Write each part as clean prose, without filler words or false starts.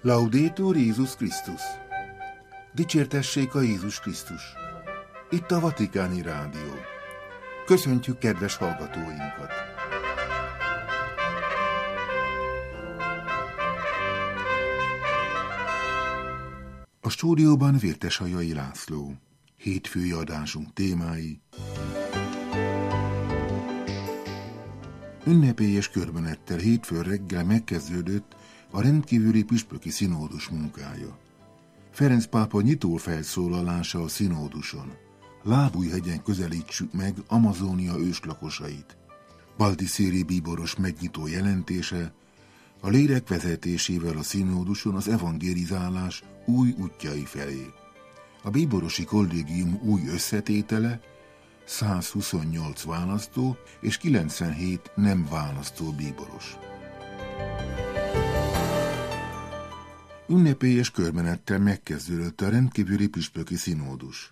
Laudetur Jézus Krisztus! Dicsértessék a Jézus Krisztus! Itt a Vatikáni Rádió. Köszöntjük kedves hallgatóinkat! A stúdióban Vértesajai László. Hétfői adásunk témái: ünnepélyes körbenettel hétfő reggel megkezdődött a rendkívüli püspöki színódus munkája. Ferenc pápa nyitó felszólalása a színóduson. Lábújhegyen közelítsük meg Amazónia őslakosait. Baldiszéri bíboros megnyitó jelentése, a lélek vezetésével a színóduson az evangélizálás új útjai felé. A bíborosi kollégium új összetétele, 128 választó és 97 nem választó bíboros. Ünnepélyes körbenettel megkezdődött a rendkívüli püspöki színódus.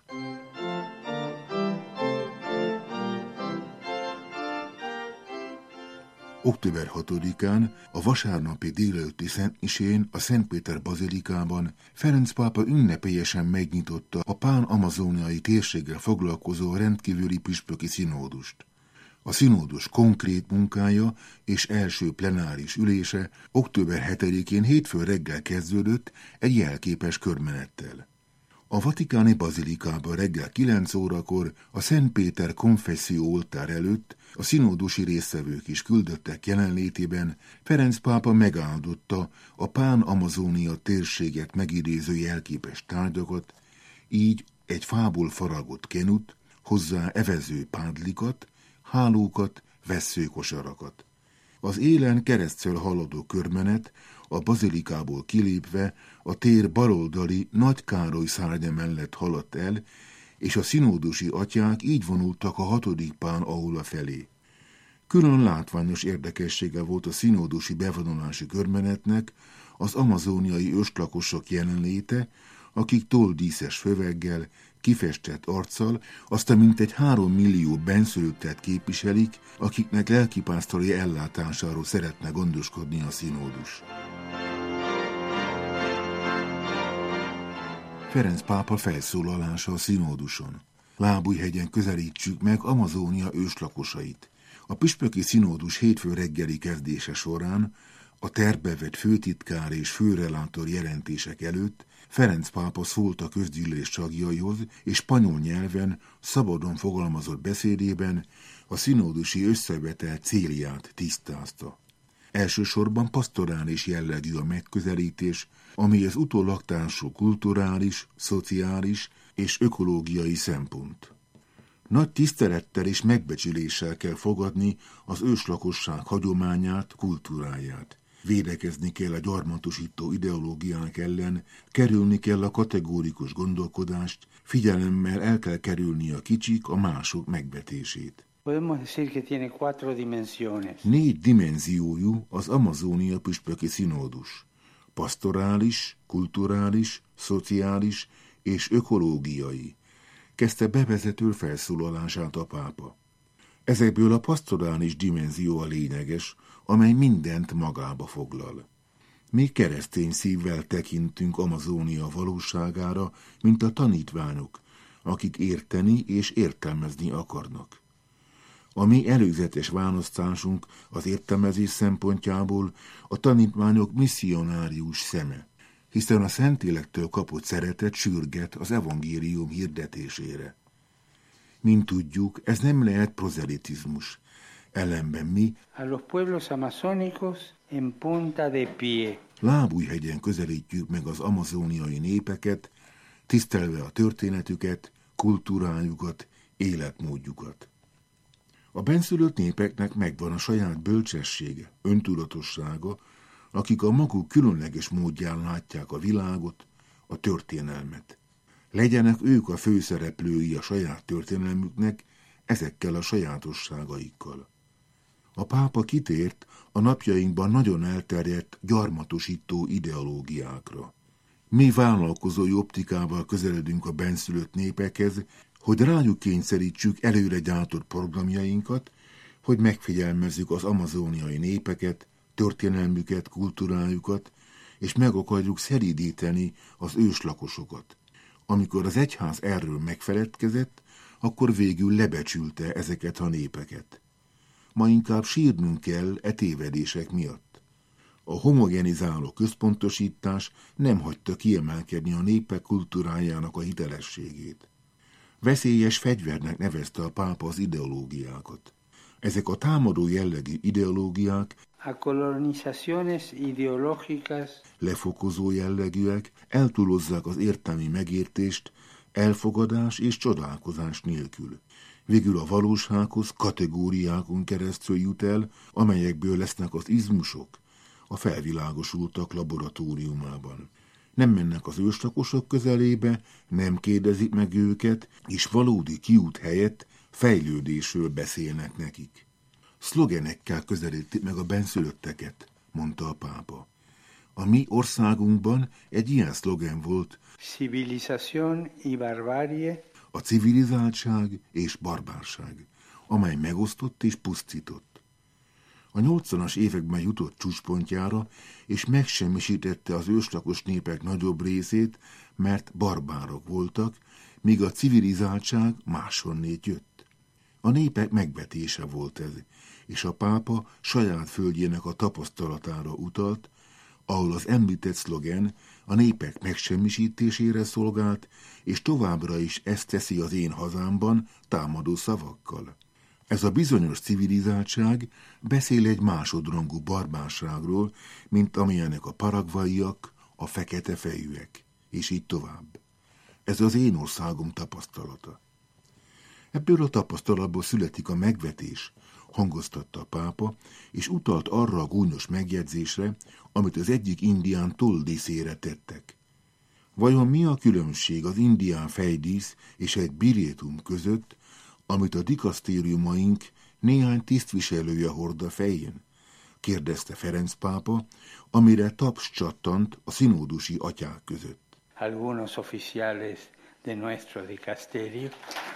Október 6-án, a vasárnapi délelőtti szentmisén a Szent Péter bazilikában Ferenc pápa ünnepélyesen megnyitotta a pán-amazóniai térséggel foglalkozó rendkívüli püspöki színódust. A színódus konkrét munkája és első plenáris ülése október 7-én hétfő reggel kezdődött egy jelképes körmenettel. A vatikáni bazilikában reggel 9 órakor a Szent Péter konfesszió oltár előtt a színódusi résztvevők is küldöttek jelenlétében Ferenc pápa megáldotta a pán-amazónia térséget megidéző jelképes tárgyakat, így egy fából faragott kenut, hozzá evező pádlikat, hálókat, vesszőkosarakat. Az élen keresztül haladó körmenet a bazilikából kilépve a tér baloldali Nagy Károly szárnya mellett haladt el, és a színódusi atyák így vonultak a 6. pán aula felé. Külön látványos érdekessége volt a színódusi bevonulási körmenetnek az amazóniai őslakosok jelenléte, akik toldíszes föveggel, kifestett arccal azt a mintegy 3 millió benszülöttet képviselik, akiknek lelkipásztori ellátásáról szeretne gondoskodni a színódus. Ferenc pápa felszólalása a színóduson. Lábújhegyen közelítsük meg Amazónia őslakosait. A püspöki színódus hétfő reggeli kezdése során a tervbe vett főtitkár és főrelátor jelentések előtt Ferenc pápa szólt a közgyűlés tagjaihoz, és spanyol nyelven szabadon fogalmazott beszédében a színódusi összevetel célját tisztázta. Elsősorban pasztorális jellegű a megközelítés, ami az utólag társul kulturális, szociális és ökológiai szempont. Nagy tisztelettel és megbecsüléssel kell fogadni az őslakosság hagyományát, kultúráját. Védekezni kell a gyarmatosító ideológiák ellen, kerülni kell a kategórikus gondolkodást, figyelemmel el kell kerülni a kicsik, a mások megvetését. 4 dimenziójú az Amazónia püspöki színódus. Pasztorális, kulturális, szociális és ökológiai, kezdte bevezető felszólalását a pápa. Ezekből a pasztorális dimenzió a lényeges, amely mindent magába foglal. Mi keresztény szívvel tekintünk Amazónia valóságára, mint a tanítványok, akik érteni és értelmezni akarnak. A mi előzetes választásunk az értelmezés szempontjából a tanítványok misszionárius szeme, hiszen a Szentlélektől kapott szeretet sürget az evangélium hirdetésére. Mint tudjuk, ez nem lehet prozelitizmus. Ellenben mi Lábújhegyen közelítjük meg az amazóniai népeket, tisztelve a történetüket, kultúrájukat, életmódjukat. A benszülött népeknek megvan a saját bölcsessége, öntudatossága, akik a maguk különleges módján látják a világot, a történelmet. Legyenek ők a főszereplői a saját történelmüknek, ezekkel a sajátosságaikkal. A pápa kitért a napjainkban nagyon elterjedt gyarmatosító ideológiákra. Mi vállalkozói optikával közeledünk a benszülött népekhez, hogy rájuk kényszerítsük előre gyártott programjainkat, hogy megfigyelmezzük az amazóniai népeket, történelmüket, kultúrájukat, és meg akarjuk szeridíteni az őslakosokat. Amikor az egyház erről megfeledkezett, akkor végül lebecsülte ezeket a népeket. Ma inkább sírnunk kell e tévedések miatt. A homogenizáló központosítás nem hagyta kiemelkedni a népek kultúrájának a hitelességét. Veszélyes fegyvernek nevezte a pápa az ideológiákat. Ezek a támadó jellegű ideológiák lefokozó jellegűek, eltúlozzák az értelmi megértést, elfogadás és csodálkozás nélkül. Végül a valósághoz kategóriákon keresztül jut el, amelyekből lesznek az izmusok, a felvilágosultak laboratóriumában. Nem mennek az őslakosok közelébe, nem kérdezik meg őket, és valódi kiút helyett fejlődésről beszélnek nekik. Szlogenekkel közelítik meg a benszülötteket, mondta a pápa. A mi országunkban egy ilyen szlogen volt: Civilización y barbarie. A civilizáltság és barbárság, amely megosztott és pusztított. A 80-as években jutott csúcspontjára, és megsemmisítette az őslakos népek nagyobb részét, mert barbárok voltak, míg a civilizáltság máshonnét jött. A népek megvetése volt ez, és a pápa saját földjének a tapasztalatára utalt, ahol az említett szlogen a népek megsemmisítésére szolgált, és továbbra is ezt teszi az én hazámban támadó szavakkal. Ez a bizonyos civilizáltság beszél egy másodrangú barbárságról, mint amilyenek a paragvaiak, a fekete fejűek, és így tovább. Ez az én országom tapasztalata. Ebből a tapasztalatból születik a megvetés, hangoztatta a pápa, és utalt arra a gúnyos megjegyzésre, amit az egyik indián tolldíszére tettek. Vajon mi a különbség az indián fejdísz és egy birétum között, amit a dikasztériumaink néhány tisztviselője hord a fején? Kérdezte Ferenc pápa, amire taps csattant a szinódusi atyák között. Algunos oficiales de nuestro dicasterio.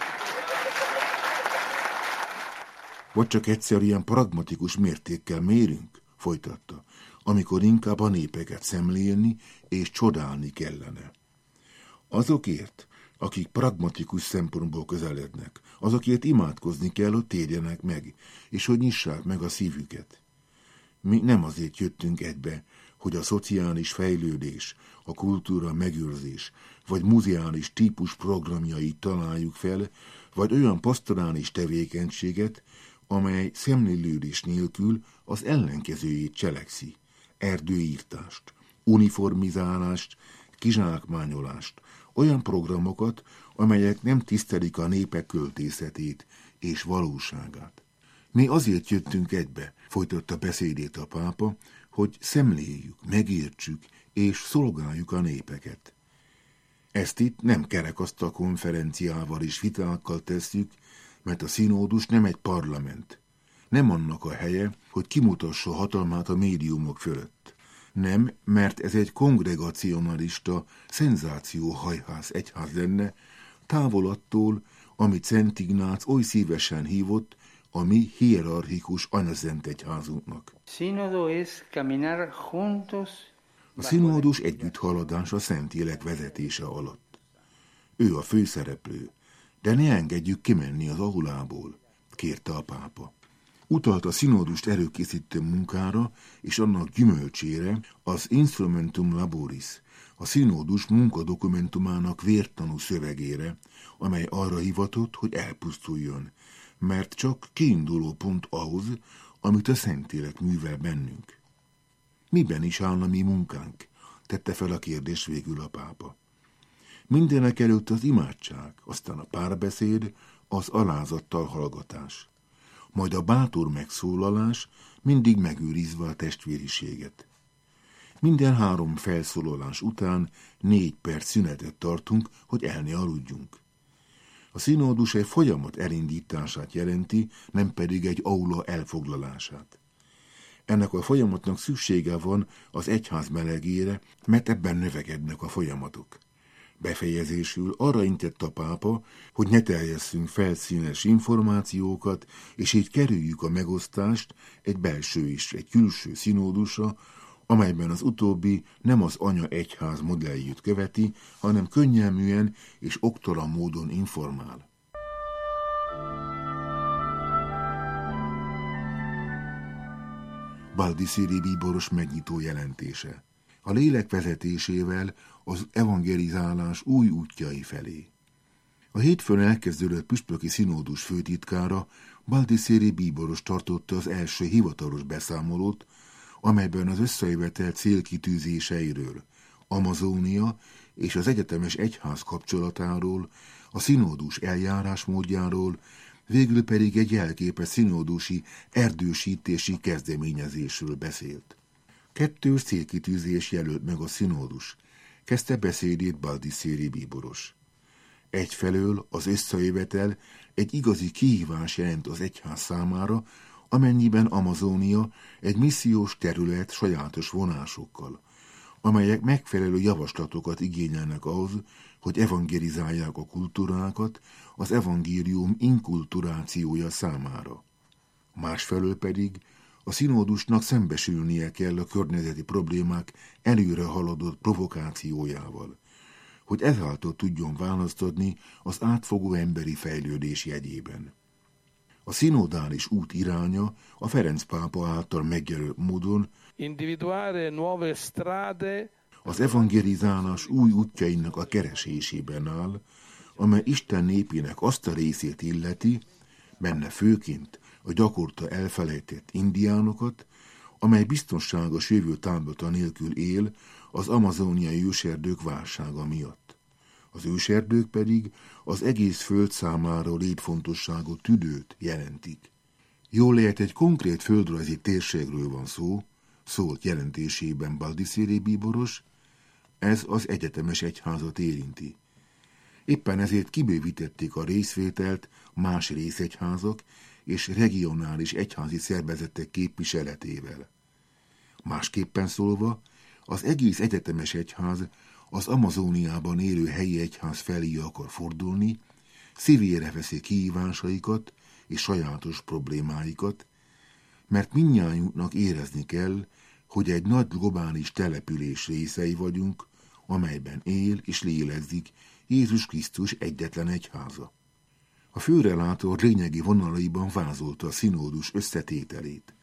Vagy csak egyszerűen pragmatikus mértékkel mérünk, folytatta, amikor inkább a népeket szemlélni és csodálni kellene. Azokért, akik pragmatikus szempontból közelednek, azokért imádkozni kell, hogy térjenek meg, és hogy nyissák meg a szívüket. Mi nem azért jöttünk egybe, hogy a szociális fejlődés, a kultúra megőrzés, vagy muzeális típus programjait találjuk fel, vagy olyan pastorális tevékenységet, amely szemlélődés nélkül az ellenkezőjét cselekszi, erdőírtást, uniformizálást, kizsákmányolást, olyan programokat, amelyek nem tisztelik a népek költészetét és valóságát. Mi azért jöttünk egybe, folytatta beszédét a pápa, hogy szemléljük, megértsük és szolgáljuk a népeket. Ezt itt nem kerekasztal konferenciával és vitákkal tesszük, mert a színódus nem egy parlament. Nem annak a helye, hogy kimutassa hatalmát a médiumok fölött. Nem, mert ez egy kongregacionalista, szenzációhajhász egyház lenne, távol attól, amit Szent Ignác oly szívesen hívott a mi hierarchikus anyaszent egyházunknak. A színódus együtthaladás a Szentlélek vezetése alatt. Ő a főszereplő, de ne engedjük kimenni az aulából, kérte a pápa. Utalt a színódust előkészítő munkára és annak gyümölcsére, az Instrumentum Laboris, a színódus munkadokumentumának vértanú szövegére, amely arra hivatott, hogy elpusztuljon, mert csak kiinduló pont ahhoz, amit a Szentlélek művel bennünk. Miben is állna mi munkánk? Tette fel a kérdést végül a pápa. Mindenek előtt az imádság, aztán a párbeszéd, az alázattal hallgatás. Majd a bátor megszólalás, mindig megőrizve a testvériséget. Minden 3 felszólalás után 4 perc szünetet tartunk, hogy el ne aludjunk. A színódus egy folyamat elindítását jelenti, nem pedig egy aula elfoglalását. Ennek a folyamatnak szüksége van az egyház melegére, mert ebben növekednek a folyamatok. Befejezésül arra intett a pápa, hogy ne terjesszünk felszínes információkat, és így kerüljük a megosztást egy belső és egy külső színódusra, amelyben az utóbbi nem az anya egyház modelljét követi, hanem könnyelműen és oktalan módon informál. Baldisseri bíboros megnyitó jelentése. A lélek vezetésével az evangelizálás új útjai felé. A hétfőn elkezdődött püspöki színódus főtitkára, Baldisseri bíboros tartotta az első hivatalos beszámolót, amelyben az összejövetel célkitűzéseiről, Amazónia és az egyetemes egyház kapcsolatáról, a színódus eljárásmódjáról, végül pedig egy jelképes színódusi erdősítési kezdeményezésről beszélt. 2 célkitűzés jelölt meg a színódus, kezdte beszédét Baldisseri bíboros. Egyfelől az összejövetel egy igazi kihívás jelent az egyház számára, amennyiben Amazónia egy missziós terület sajátos vonásokkal, amelyek megfelelő javaslatokat igényelnek ahhoz, hogy evangelizálják a kultúrákat az evangélium inkulturációja számára. Másfelől pedig a színódusnak szembesülnie kell a környezeti problémák előre haladott provokációjával, hogy ezáltal tudjon választ adni az átfogó emberi fejlődés jegyében. A szinodális út iránya a Ferenc pápa által megjelölt módon az evangelizálás új útjainak a keresésében áll, amely Isten népének azt a részét illeti, benne főként a gyakorta elfelejtett indiánokat, amely biztonságos jövő táblata nélkül él az amazóniai őserdők válsága miatt. Az őserdők pedig az egész föld számára létfontosságú tüdőt jelentik. Jól lehet, egy konkrét földrajzi térségről van szó, szólt jelentésében Baldisseri bíboros, ez az egyetemes egyházat érinti. Éppen ezért kibővítették a részvételt más részegyházak és regionális egyházi szervezetek képviseletével. Másképpen szólva, az egész egyetemes egyház az Amazóniában élő helyi egyház felé akar fordulni, szívére veszi kihívásaikat és sajátos problémáikat, mert mindnyájunknak érezni kell, hogy egy nagy globális település részei vagyunk, amelyben él és lélegzik Jézus Krisztus egyetlen egyháza. A főrelátó lényegi vonalaiban vázolta a színódus összetételét.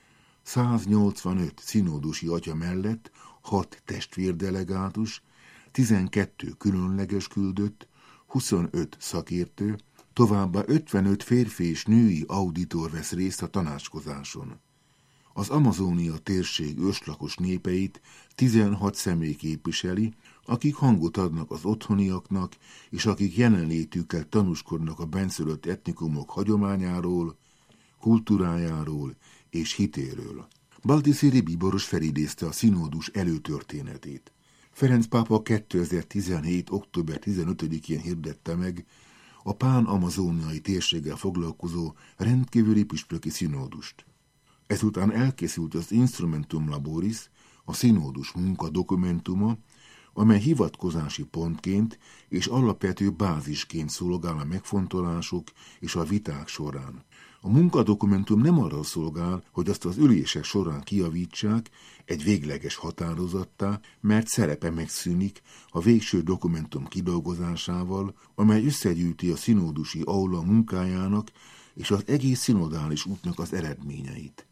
185 színódusi atya mellett 6 testvérdelegátus, 12 különleges küldött, 25 szakértő, továbbá 55 férfi és női auditor vesz részt a tanácskozáson. Az Amazónia térség őslakos népeit 16 személy képviseli, akik hangot adnak az otthoniaknak, és akik jelenlétükkel tanúskodnak a bennszülött etnikumok hagyományáról, kultúrájáról és hitéről. Baldisseri bíboros felidézte a színódus előtörténetét. Ferenc pápa 2017. október 15-én hirdette meg a pán-amazóniai térséggel foglalkozó rendkívüli püspöki színódust. Ezután elkészült az Instrumentum Laboris, a színódus munkadokumentuma, amely hivatkozási pontként és alapvető bázisként szolgál a megfontolások és a viták során. A munkadokumentum nem arra szolgál, hogy azt az ülések során kijavítsák egy végleges határozattá, mert szerepe megszűnik a végső dokumentum kidolgozásával, amely összegyűjti a színódusi aula munkájának és az egész szinodális útnak az eredményeit.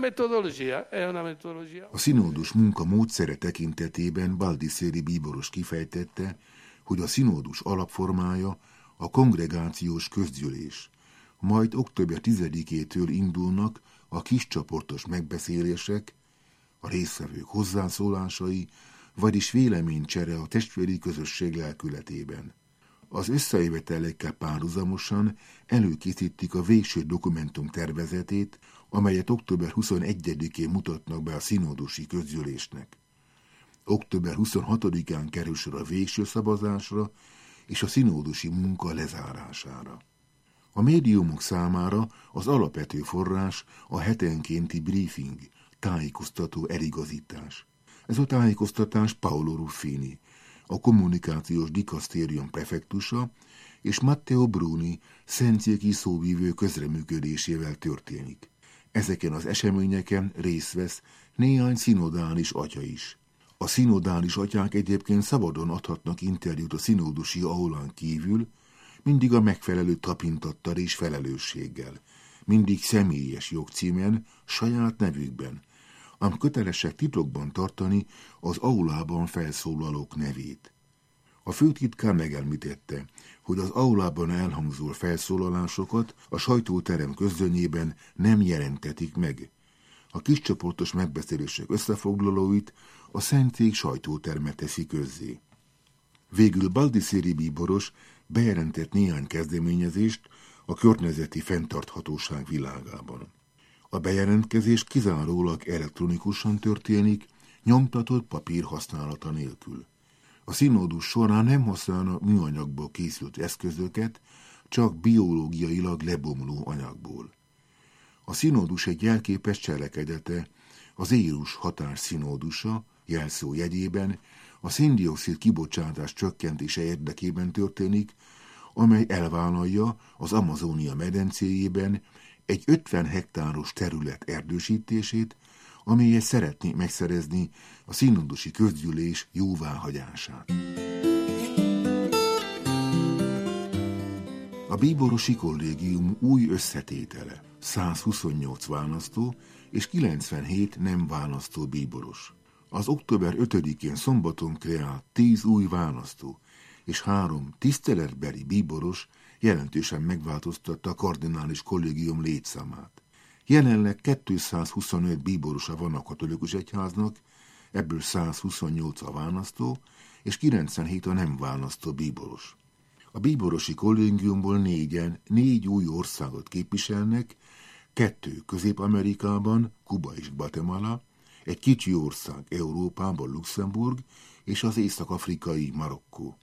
A színódus munka módszere tekintetében Baldisseri bíboros kifejtette, hogy a színódus alapformája a kongregációs közgyűlés, majd október 10-től indulnak a kiscsoportos megbeszélések, a résztvevők hozzászólásai, vagyis véleménycsere a testvéri közösség lelkületében. Az összejövetelekkel párhuzamosan előkészítik a végső dokumentum tervezetét, amelyet október 21-én mutatnak be a színódusi közgyűlésnek. Október 26-án kerül sor a végső szavazásra és a színódusi munka lezárására. A médiumok számára az alapvető forrás a hetenkénti briefing, tájékoztató eligazítás. Ez a tájékoztatás Paolo Ruffini, a kommunikációs dikasztérium prefektusa, és Matteo Bruni, szentjéki szóvívő közreműködésével történik. Ezeken az eseményeken részt vesz néhány szinodális atya is. A szinodális atyák egyébként szabadon adhatnak interjút a szinódusi aulán kívül, mindig a megfelelő tapintattal és felelősséggel, mindig személyes jogcímen, saját nevükben, ám kötelesek titokban tartani az aulában felszólalók nevét. A főtitkár megemlítette, hogy az aulában elhangzó felszólalásokat a sajtóterem közönjében nem jelentetik meg. A kiscsoportos megbeszélések összefoglalóit a Szentszék sajtóterme teszi közzé. Végül Baldisseri bíboros bejelentett néhány kezdeményezést a környezeti fenntarthatóság világában. A bejelentkezés kizárólag elektronikusan történik, nyomtatott papír használata nélkül. A színódus során nem használnak műanyagból készült eszközöket, csak biológiailag lebomló anyagból. A színódus egy jelképes cselekedete, az Érus hatás színódusa, jelszó jegyében a szén-dioxid kibocsátás csökkentése érdekében történik, amely elvállalja az Amazónia medencéjében egy 50 hektáros terület erdősítését, amelyet szeretné megszerezni a színodusi közgyűlés jóváhagyását. A bíborosi kollégium új összetétele, 128 választó és 97 nem választó bíboros. Az október 5-én szombaton kreált 10 új választó és 3 tiszteletbeli bíboros jelentősen megváltoztatta a kardinális kollégium létszámát. Jelenleg 225 bíborosa van a katolikus egyháznak, ebből 128 a választó, és 97 a nem választó bíboros. A bíborosi kollégiumból 4 új országot képviselnek, 2 Közép-Amerikában, Kuba és Guatemala, egy kicsi ország Európában, Luxemburg, és az észak-afrikai Marokkó.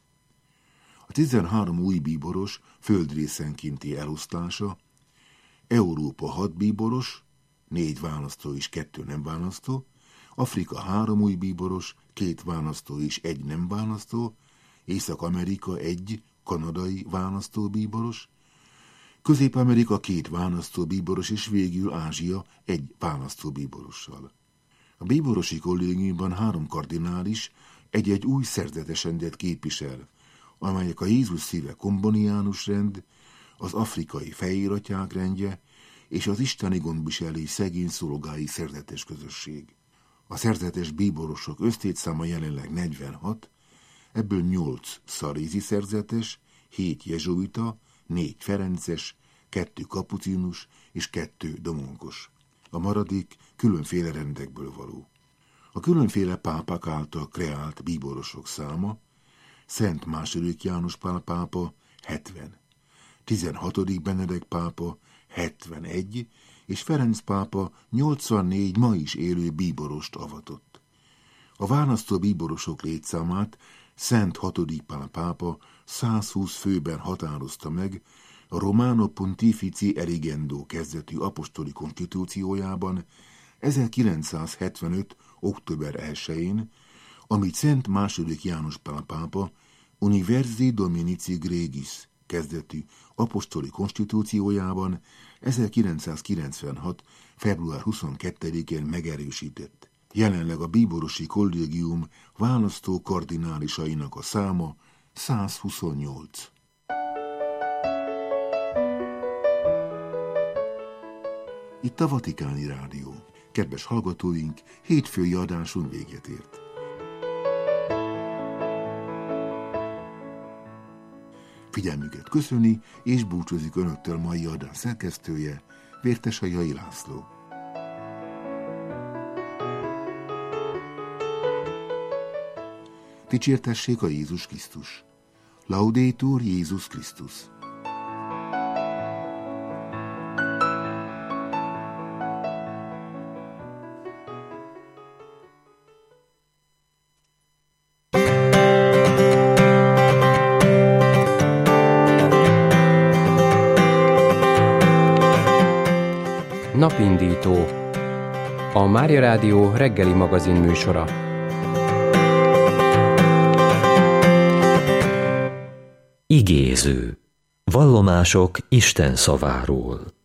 A 13 új bíboros földrészenkénti elosztása: Európa 6 bíboros, 4 választó és 2 nem választó, Afrika 3 új bíboros, 2 választó és 1 nem választó, Észak-Amerika 1 kanadai választóbíboros, Közép-Amerika 2 választóbíboros, és végül Ázsia 1 választóbíborossal. A bíborosi kollégiumban 3 kardinális egy-egy új szerzetes rendet képvisel, amelyek a Jézus szíve komboniánus rend, az afrikai fehératyák rendje és az isteni gondviselés szegény szolgái szerzetes közösség. A szerzetes bíborosok össztétszáma jelenleg 46, ebből 8 szarézi szerzetes, 7 jezsuita, 4 ferences, 2 kapucinus és 2 domonkos. A maradék különféle rendekből való. A különféle pápák által kreált bíborosok száma: Szent II. János Pál pápa 70, 16. Benedek pápa 71, és Ferenc pápa 84 ma is élő bíborost avatott. A választó bíborosok létszámát Szent 6. Pál pápa 120 főben határozta meg a Romano Pontifici Erigendo kezdetű apostoli konstitúciójában 1975. október 1-én, amit Szent II. János Pál pápa Universi Dominici Gregis kezdetű apostoli konstitúciójában 1996. február 22-én megerősített. Jelenleg a bíborosi kollégium választó kardinálisainak a száma 128. Itt a Vatikáni Rádió. Kedves hallgatóink, hétfői adásunk véget ért. Figyelmüket köszöni és búcsúzik önöktől mai adás szerkesztője, Vértesai László. Dicsértessék a Jézus Krisztus! Laudetur Jézus Krisztus! Napindító, a Mária Rádió reggeli magazin műsora. Igéző. Vallomások Isten szaváról.